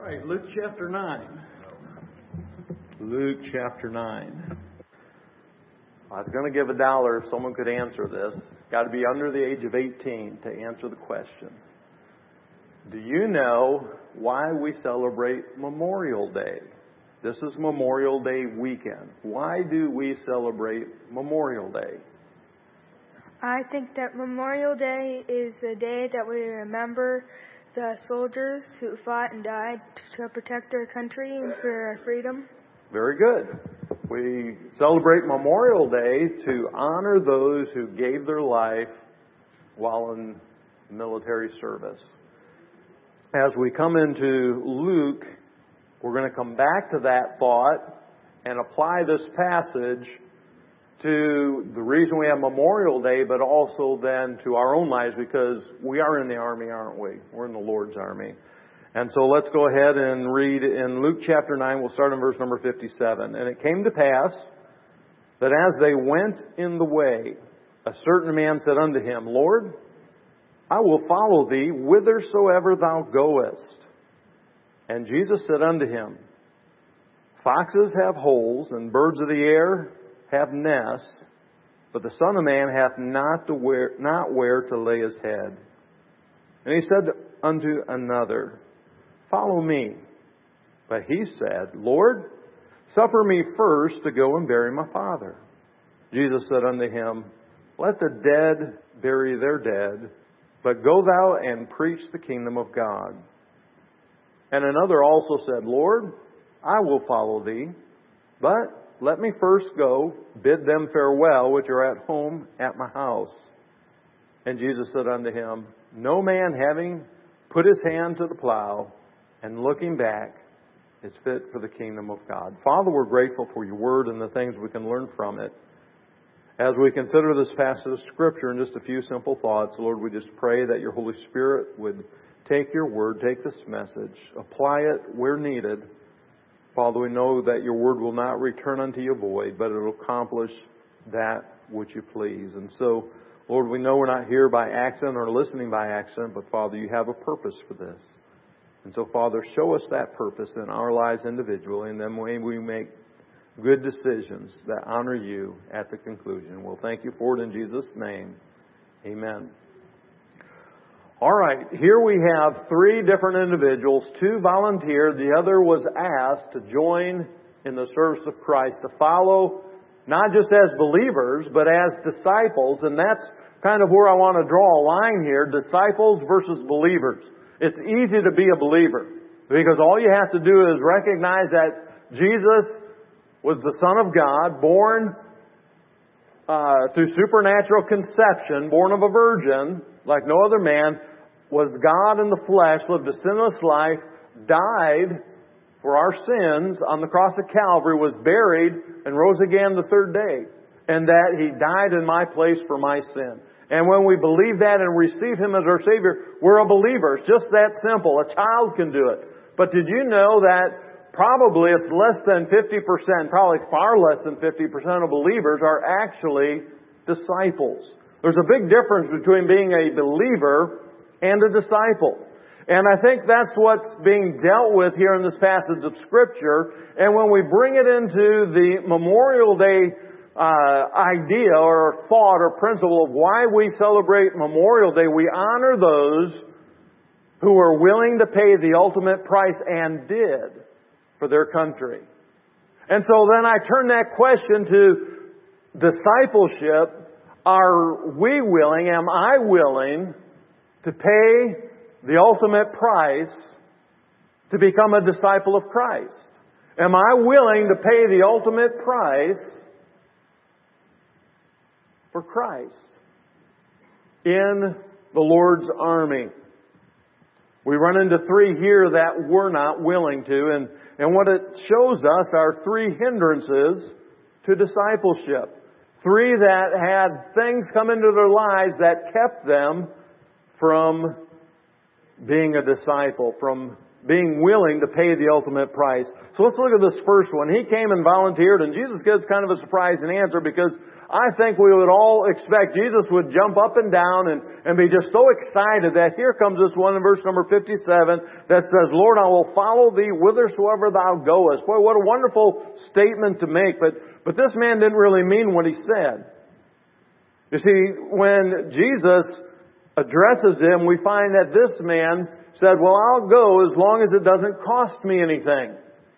right, Luke chapter 9. Luke chapter 9. I was going to give $1 if someone could answer this. Got to be under the age of 18 to answer the question. Do you know why we celebrate Memorial Day? This is Memorial Day weekend. Why do we celebrate Memorial Day? I think that Memorial Day is the day that we remember the soldiers who fought and died to protect our country and for our freedom. Very good. We celebrate Memorial Day to honor those who gave their life while in military service. As we come into Luke, we're going to come back to that thought and apply this passage to the reason we have Memorial Day, but also then to our own lives, because we are in the army, aren't we? We're in the Lord's army. And so let's go ahead and read in Luke chapter 9. We'll start in verse number 57. And it came to pass that as they went in the way, a certain man said unto him, Lord, I will follow thee whithersoever thou goest. And Jesus said unto him, Foxes have holes, and birds of the air have nests, but the Son of Man hath not where to lay his head. And he said unto another, Follow me. But he said, Lord, suffer me first to go and bury my father. Jesus said unto him, Let the dead bury their dead, but go thou and preach the kingdom of God. And another also said, Lord, I will follow thee, but let me first go, bid them farewell, which are at home at my house. And Jesus said unto him, No man having put his hand to the plow and looking back is fit for the kingdom of God. Father, we're grateful for your word and the things we can learn from it. As we consider this passage of Scripture in just a few simple thoughts, Lord, we just pray that your Holy Spirit would take your word, take this message, apply it where needed. Father, we know that your word will not return unto you void, but it will accomplish that which you please. And so, Lord, we know we're not here by accident or listening by accident, but Father, you have a purpose for this. And so, Father, show us that purpose in our lives individually, and then may we make good decisions that honor you at the conclusion. We'll thank you for it in Jesus' name. Amen. All right, here we have 3 different individuals. 2 volunteered. The other was asked to join in the service of Christ, to follow not just as believers, but as disciples. And that's kind of where I want to draw a line here, disciples versus believers. It's easy to be a believer because all you have to do is recognize that Jesus was the Son of God, born through supernatural conception, born of a virgin, like no other man, was God in the flesh, lived a sinless life, died for our sins on the cross of Calvary, was buried, and rose again the 3rd day. And that He died in my place for my sin. And when we believe that and receive Him as our Savior, we're a believer. It's just that simple. A child can do it. But did you know that probably it's less than 50%, probably far less than 50% of believers are actually disciples? There's a big difference between being a believer and a disciple. And I think that's what's being dealt with here in this passage of Scripture. And when we bring it into the Memorial Day idea or thought or principle of why we celebrate Memorial Day, we honor those who are willing to pay the ultimate price and did for their country. And so then I turn that question to discipleship. Are we willing, am I willing to pay the ultimate price to become a disciple of Christ? Am I willing to pay the ultimate price for Christ in the Lord's army? We run into 3 here that we're not willing to, and what it shows us are 3 hindrances to discipleship. 3 that had things come into their lives that kept them from being a disciple, from being willing to pay the ultimate price. So let's look at this first one. He came and volunteered, and Jesus gives kind of a surprising answer, because I think we would all expect Jesus would jump up and down and be just so excited that here comes this one in verse number 57 that says, Lord, I will follow thee whithersoever thou goest. Boy, what a wonderful statement to make. But this man didn't really mean what he said. You see, when Jesus addresses him, we find that this man said, well, I'll go as long as it doesn't cost me anything.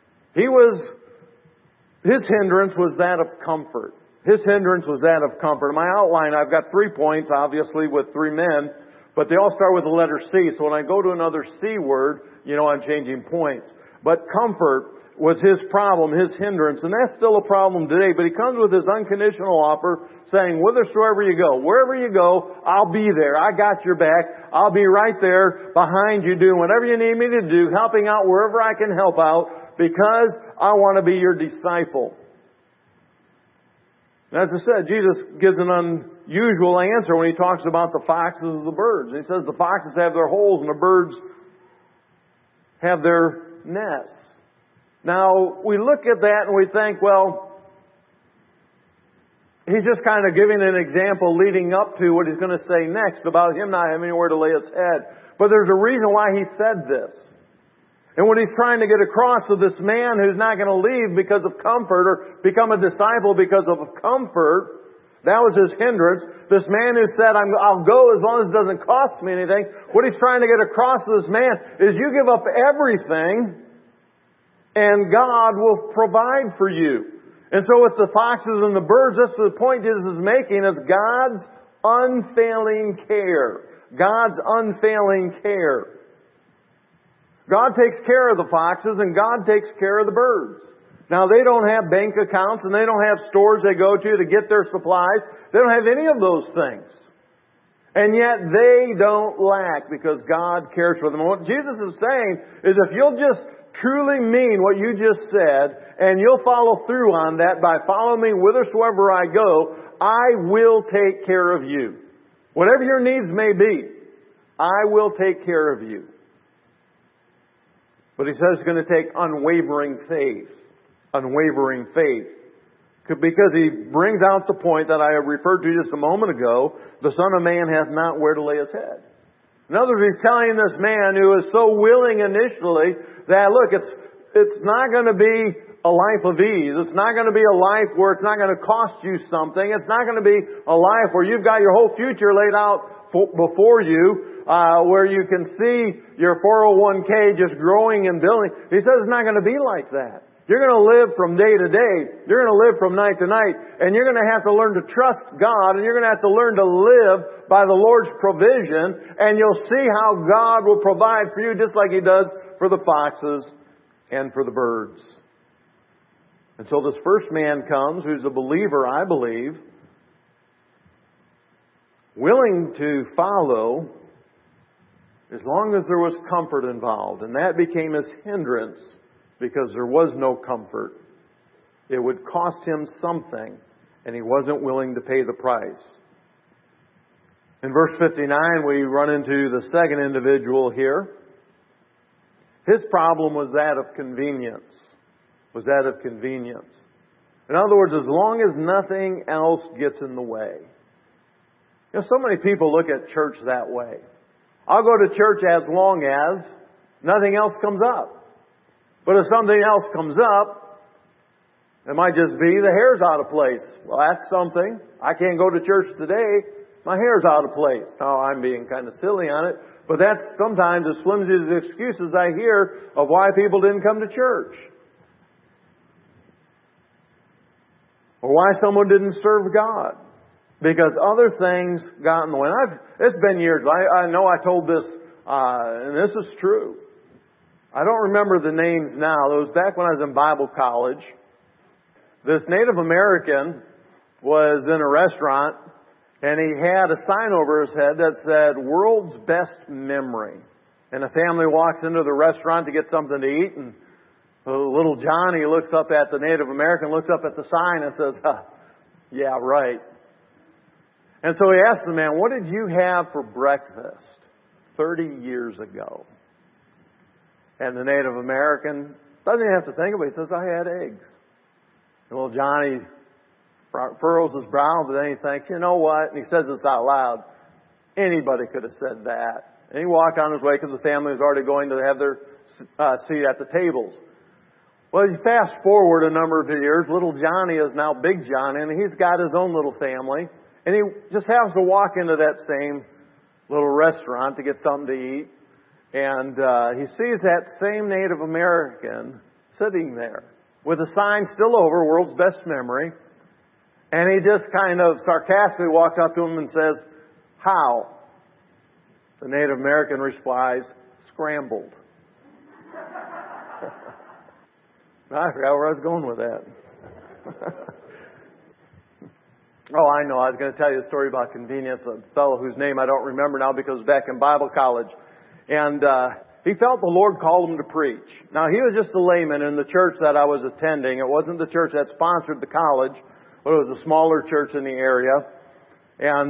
His hindrance was that of comfort. His hindrance was that of comfort. In my outline, I've got 3 points, obviously, with 3 men, but they all start with the letter C. So when I go to another C word, I'm changing points. But comfort was his problem, his hindrance, and that's still a problem today. But he comes with his unconditional offer, saying, whithersoever you go, wherever you go, I'll be there. I got your back. I'll be right there behind you doing whatever you need me to do, helping out wherever I can help out, because I want to be your disciple. As I said, Jesus gives an unusual answer when He talks about the foxes and the birds. He says the foxes have their holes and the birds have their nests. Now, we look at that and we think, well, He's just kind of giving an example leading up to what He's going to say next about Him not having anywhere to lay His head. But there's a reason why He said this. And what He's trying to get across to this man who's not going to leave because of comfort or become a disciple because of comfort, that was his hindrance. This man who said, I'll go as long as it doesn't cost me anything. What He's trying to get across to this man is you give up everything and God will provide for you. And so with the foxes and the birds, that's the point Jesus is making, is God's unfailing care. God's unfailing care. God takes care of the foxes and God takes care of the birds. Now, they don't have bank accounts and they don't have stores they go to get their supplies. They don't have any of those things. And yet they don't lack because God cares for them. And what Jesus is saying is if you'll just truly mean what you just said and you'll follow through on that by following me whithersoever I go, I will take care of you. Whatever your needs may be, I will take care of you. But He says it's going to take unwavering faith. Unwavering faith. Because He brings out the point that I referred to just a moment ago. The Son of Man hath not where to lay His head. In other words, He's telling this man who is so willing initially that, look, it's not going to be a life of ease. It's not going to be a life where it's not going to cost you something. It's not going to be a life where you've got your whole future laid out before you. Where you can see your 401k just growing and building. He says it's not going to be like that. You're going to live from day to day. You're going to live from night to night. And you're going to have to learn to trust God. And you're going to have to learn to live by the Lord's provision. And you'll see how God will provide for you just like He does for the foxes and for the birds. And so this first man comes, who's a believer, I believe, willing to follow as long as there was comfort involved. And that became his hindrance because there was no comfort. It would cost him something, and he wasn't willing to pay the price. In verse 59, we run into the second individual here. His problem was that of convenience. In other words, as long as nothing else gets in the way. So many people look at church that way. I'll go to church as long as nothing else comes up. But if something else comes up, it might just be the hair's out of place. Well, that's something. I can't go to church today. My hair's out of place. Now, I'm being kind of silly on it. But that's sometimes as flimsy as the excuses I hear of why people didn't come to church. Or why someone didn't serve God. Because other things got in the way. It's been years. I know I told this, and this is true. I don't remember the names now. It was back when I was in Bible college. This Native American was in a restaurant, and he had a sign over his head that said, "World's Best Memory." And a family walks into the restaurant to get something to eat, and little Johnny looks up at the Native American, looks up at the sign and says, "Yeah, right." And so he asked the man, "What did you have for breakfast 30 years ago?" And the Native American doesn't even have to think about it. He says, I had eggs. And little Johnny furrows his brow, but then he thinks, you know what? And he says this out loud. Anybody could have said that. And he walked on his way because the family was already going to have their seat at the tables. Well, you fast forward a number of years, little Johnny is now Big Johnny, and he's got his own little family. And he just happens to walk into that same little restaurant to get something to eat. And he sees that same Native American sitting there with a sign still over, World's Best Memory. And he just kind of sarcastically walks up to him and says, how? The Native American replies, scrambled. I forgot where I was going with that. Oh, I know. I was going to tell you a story about convenience. A fellow whose name I don't remember now because it was back in Bible college. And he felt the Lord called him to preach. Now, he was just a layman in the church that I was attending. It wasn't the church that sponsored the college, but it was a smaller church in the area. And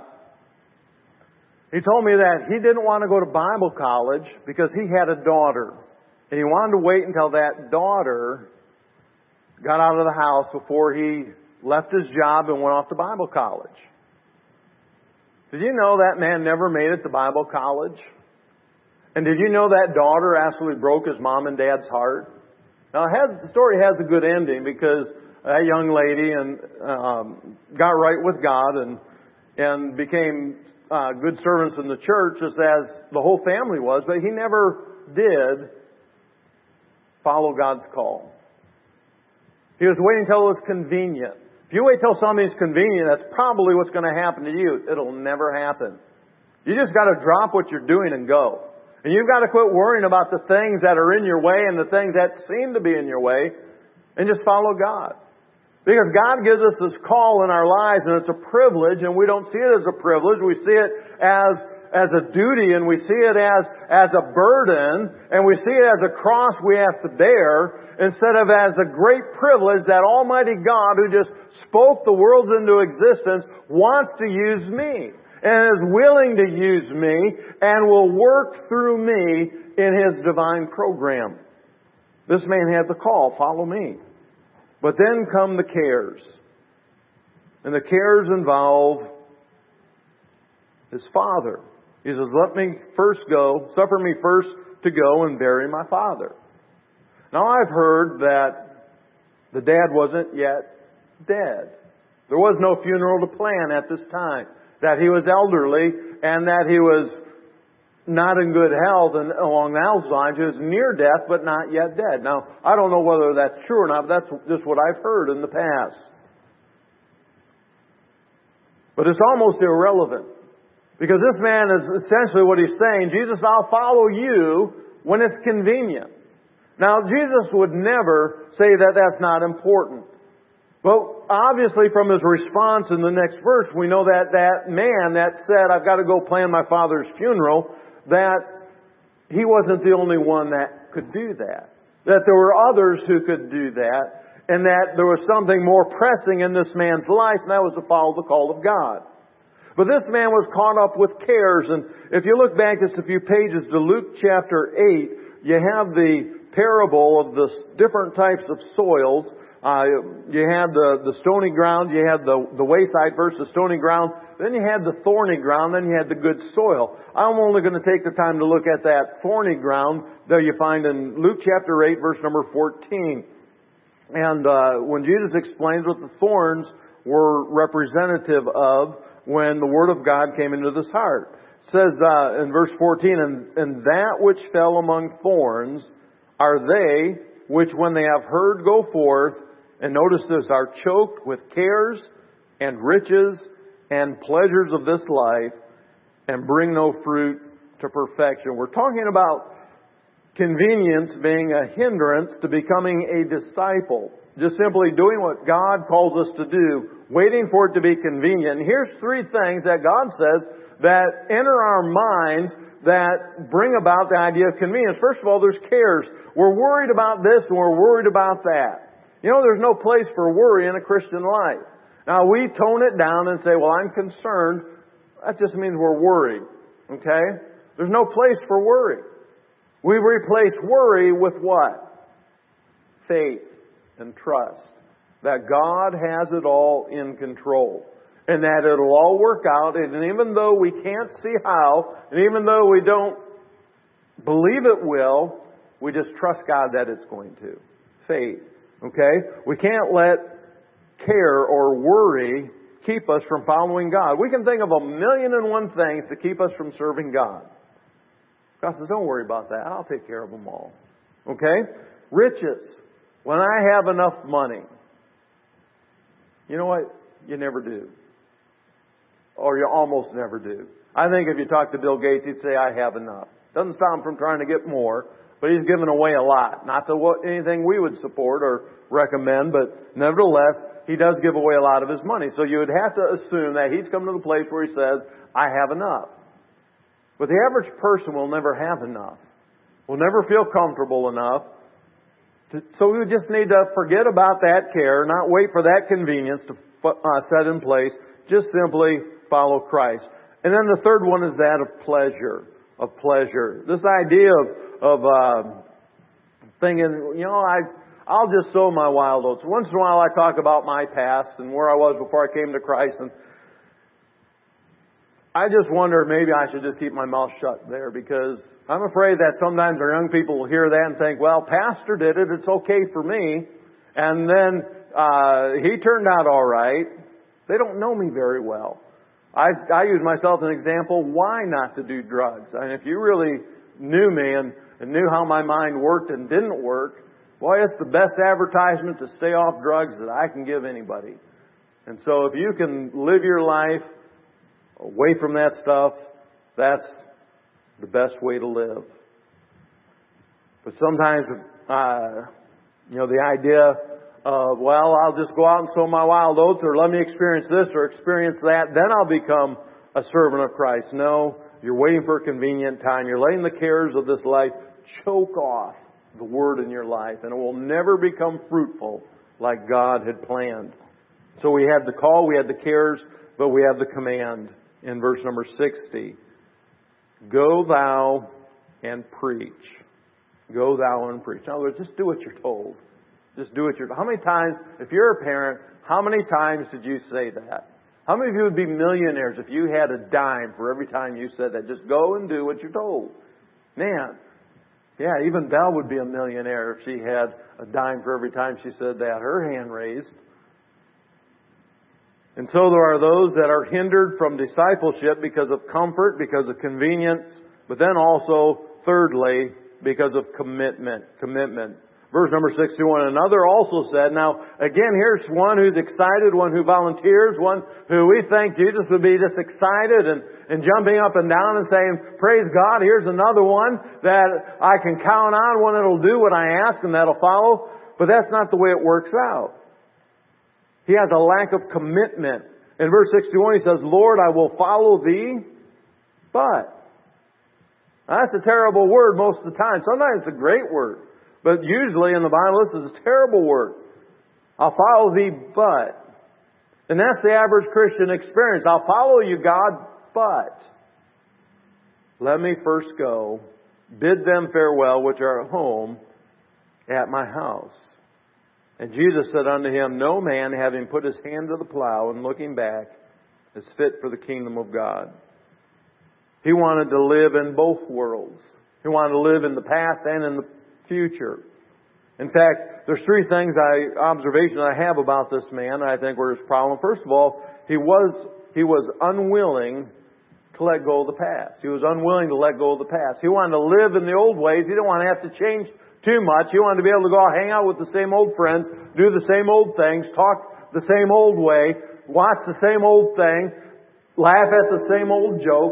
he told me that he didn't want to go to Bible college because he had a daughter. And he wanted to wait until that daughter got out of the house before he left his job and went off to Bible college. Did you know that man never made it to Bible college? And did you know that daughter absolutely broke his mom and dad's heart? Now, the story has a good ending because that young lady got right with God and became good servants in the church, just as the whole family was. But he never did follow God's call. He was waiting until it was convenient. If you wait till something's convenient, that's probably what's going to happen to you. It'll never happen. You just got to drop what you're doing and go. And you've got to quit worrying about the things that are in your way and the things that seem to be in your way and just follow God. Because God gives us this call in our lives and it's a privilege, and we don't see it as a privilege. We see it as a duty, and we see it as a burden, and we see it as a cross we have to bear, instead of as a great privilege that Almighty God, who just spoke the worlds into existence, wants to use me, and is willing to use me, and will work through me in His divine program. This man had the call, follow me. But then come the cares. And the cares involve his father. He says, suffer me first to go and bury my father. Now I've heard that the dad wasn't yet dead. There was no funeral to plan at this time. That he was elderly and that he was not in good health, and along those lines, he was near death but not yet dead. Now, I don't know whether that's true or not, but that's just what I've heard in the past. But it's almost irrelevant. Because this man is essentially what he's saying, Jesus, I'll follow you when it's convenient. Now, Jesus would never say that that's not important. But obviously from his response in the next verse, we know that that man that said, I've got to go plan my father's funeral, that he wasn't the only one that could do that. That there were others who could do that, and that there was something more pressing in this man's life, and that was to follow the call of God. But this man was caught up with cares, and if you look back just a few pages to Luke chapter 8, you have the parable of the different types of soils. You had the stony ground, you had the wayside first, the stony ground, then you had the thorny ground, then you had the good soil. I'm only going to take the time to look at that thorny ground that you find in Luke chapter 8, verse number 14. And when Jesus explains what the thorns were representative of when the Word of God came into this heart. It says in verse 14, and that which fell among thorns are they which when they have heard go forth, and notice this, are choked with cares and riches and pleasures of this life, and bring no fruit to perfection. We're talking about convenience being a hindrance to becoming a disciple. Just simply doing what God calls us to do, waiting for it to be convenient. And here's three things that God says that enter our minds that bring about the idea of convenience. First of all, there's cares. We're worried about this and we're worried about that. You know, there's no place for worry in a Christian life. Now, we tone it down and say, well, I'm concerned. That just means we're worried. Okay? There's no place for worry. We replace worry with what? Faith and trust. That God has it all in control. And that it'll all work out. And even though we can't see how, and even though we don't believe it will, we just trust God that it's going to. Faith. Okay? We can't let care or worry keep us from following God. We can think of 1,000,001 things to keep us from serving God. God says, don't worry about that. I'll take care of them all. Okay? Riches. When I have enough money. You know what? You never do. Or you almost never do. I think if you talk to Bill Gates, he'd say, I have enough. Doesn't stop him from trying to get more, but he's given away a lot. Not anything we would support or recommend, but nevertheless, he does give away a lot of his money. So you would have to assume that he's come to the place where he says, I have enough. But the average person will never have enough. Will never feel comfortable enough. So we just need to forget about that care, not wait for that convenience to set in place. Just simply follow Christ. And then the third one is that of pleasure. Of pleasure. This idea of thinking, I'll just sow my wild oats. Once in a while I talk about my past and where I was before I came to Christ, and I just wonder maybe I should just keep my mouth shut there, because I'm afraid that sometimes our young people will hear that and think, well, Pastor did it, it's okay for me. And then he turned out all right. They don't know me very well. I use myself as an example. Why not to do drugs? I mean, if you really knew me and knew how my mind worked and didn't work, boy, it's the best advertisement to stay off drugs that I can give anybody. And so if you can live your life away from that stuff, that's the best way to live. But sometimes, the idea of, well, I'll just go out and sow my wild oats, or let me experience this or experience that, then I'll become a servant of Christ. No, you're waiting for a convenient time. You're letting the cares of this life choke off the Word in your life, and it will never become fruitful like God had planned. So we had the call, we had the cares, but we have the command in verse number 60. Go thou and preach. Go thou and preach. In other words, just do what you're told. Just do what you're told. How many times, if you're a parent, how many times did you say that? How many of you would be millionaires if you had a dime for every time you said that? Just go and do what you're told. Man, yeah, even Belle would be a millionaire if she had a dime for every time she said that. Her hand raised. And so there are those that are hindered from discipleship because of comfort, because of convenience, but then also, thirdly, because of commitment. Verse number 61, another also said, now again, here's one who's excited, one who volunteers, one who we think Jesus would be just excited and jumping up and down and saying, praise God, here's another one that I can count on, one that'll do what I ask and that'll follow. But that's not the way it works out. He has a lack of commitment. In verse 61 he says, Lord, I will follow thee, but. Now, that's a terrible word most of the time. Sometimes it's a great word. But usually in the Bible this is a terrible word. I'll follow thee, but. And that's the average Christian experience. I'll follow you, God, but. Let me first go, bid them farewell which are at home at my house. And Jesus said unto him, no man, having put his hand to the plow and looking back, is fit for the kingdom of God. He wanted to live in both worlds. He wanted to live in the past and in the future. In fact, there's three observations I have about this man I think were his problem. First of all, he was unwilling to let go of the past. He was unwilling to let go of the past. He wanted to live in the old ways. He didn't want to have to change too much. He wanted to be able to go hang out with the same old friends, do the same old things, talk the same old way, watch the same old thing, laugh at the same old jokes.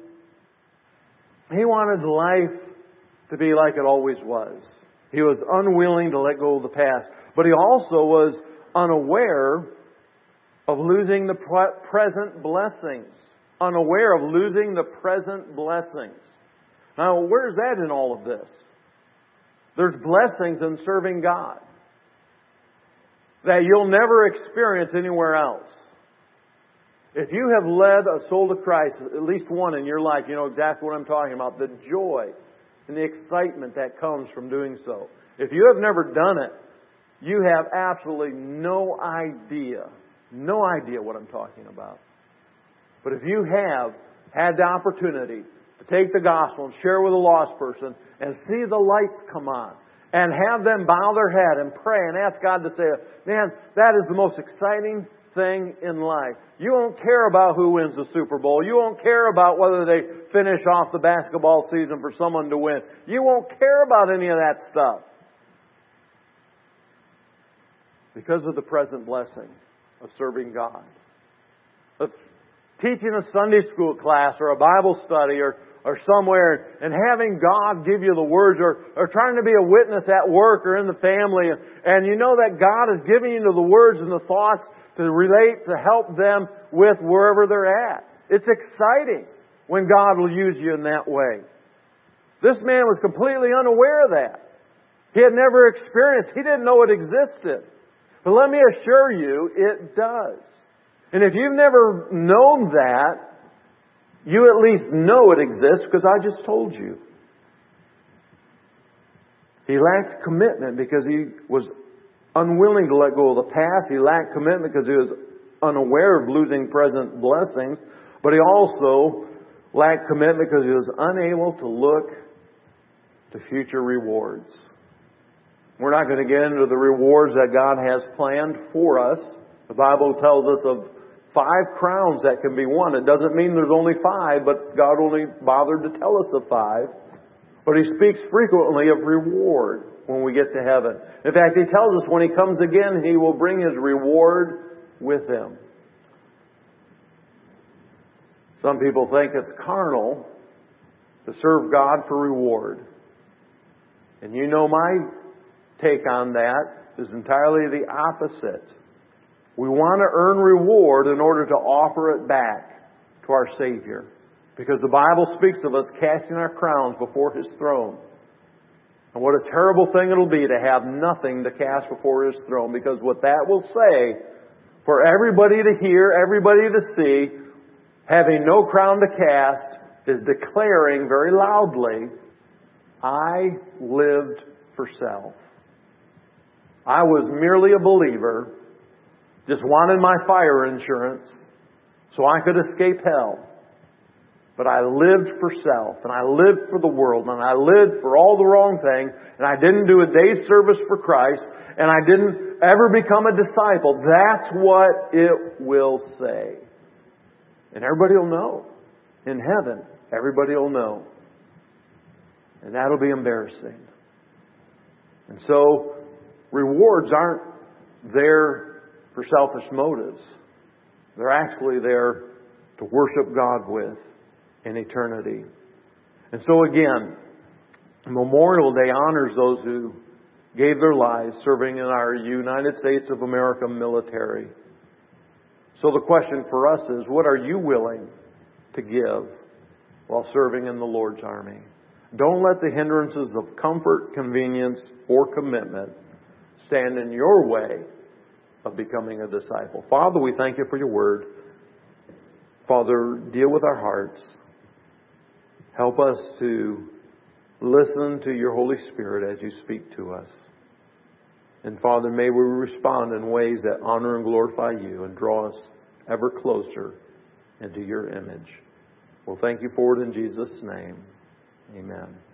He wanted life to be like it always was. He was unwilling to let go of the past. But he also was unaware of losing the present blessings. Unaware of losing the present blessings. Now, where's that in all of this? There's blessings in serving God that you'll never experience anywhere else. If you have led a soul to Christ, at least one in your life, you know exactly what I'm talking about. The joy and the excitement that comes from doing so. If you have never done it, you have absolutely no idea what I'm talking about. But if you have had the opportunity to take the gospel and share with a lost person and see the lights come on and have them bow their head and pray and ask God to save, man, that is the most exciting thing in life. You won't care about who wins the Super Bowl. You won't care about whether they finish off the basketball season for someone to win. You won't care about any of that stuff. Because of the present blessing of serving God. Of teaching a Sunday school class or a Bible study or somewhere and having God give you the words or trying to be a witness at work or in the family and you know that God is giving you the words and the thoughts to relate, to help them with wherever they're at. It's exciting when God will use you in that way. This man was completely unaware of that. He had never experienced, he didn't know it existed. But let me assure you, it does. And if you've never known that, you at least know it exists because I just told you. He lacked commitment because he was unwilling to let go of the past. He lacked commitment because he was unaware of losing present blessings. But he also lacked commitment because he was unable to look to future rewards. We're not going to get into the rewards that God has planned for us. The Bible tells us of 5 crowns that can be won. It doesn't mean there's only 5, but God only bothered to tell us of 5. But He speaks frequently of reward when we get to heaven. In fact, He tells us when He comes again, He will bring His reward with Him. Some people think it's carnal to serve God for reward. And you know my take on that is entirely the opposite. We want to earn reward in order to offer it back to our Savior. Because the Bible speaks of us casting our crowns before His throne. And what a terrible thing it'll be to have nothing to cast before His throne. Because what that will say, for everybody to hear, everybody to see, having no crown to cast, is declaring very loudly, I lived for self. I was merely a believer, just wanted my fire insurance so I could escape hell. But I lived for self, and I lived for the world, and I lived for all the wrong things, and I didn't do a day's service for Christ, and I didn't ever become a disciple. That's what it will say. And everybody will know. In heaven, everybody will know. And that'll be embarrassing. And so, rewards aren't there for selfish motives. They're actually there to worship God with in eternity. And so again, Memorial Day honors those who gave their lives serving in our United States of America military. So the question for us is, what are you willing to give while serving in the Lord's army? Don't let the hindrances of comfort, convenience, or commitment stand in your way of becoming a disciple. Father, we thank You for Your word. Father, deal with our hearts. Help us to listen to Your Holy Spirit as You speak to us. And Father, may we respond in ways that honor and glorify You and draw us ever closer into Your image. Well, thank You for it in Jesus' name. Amen.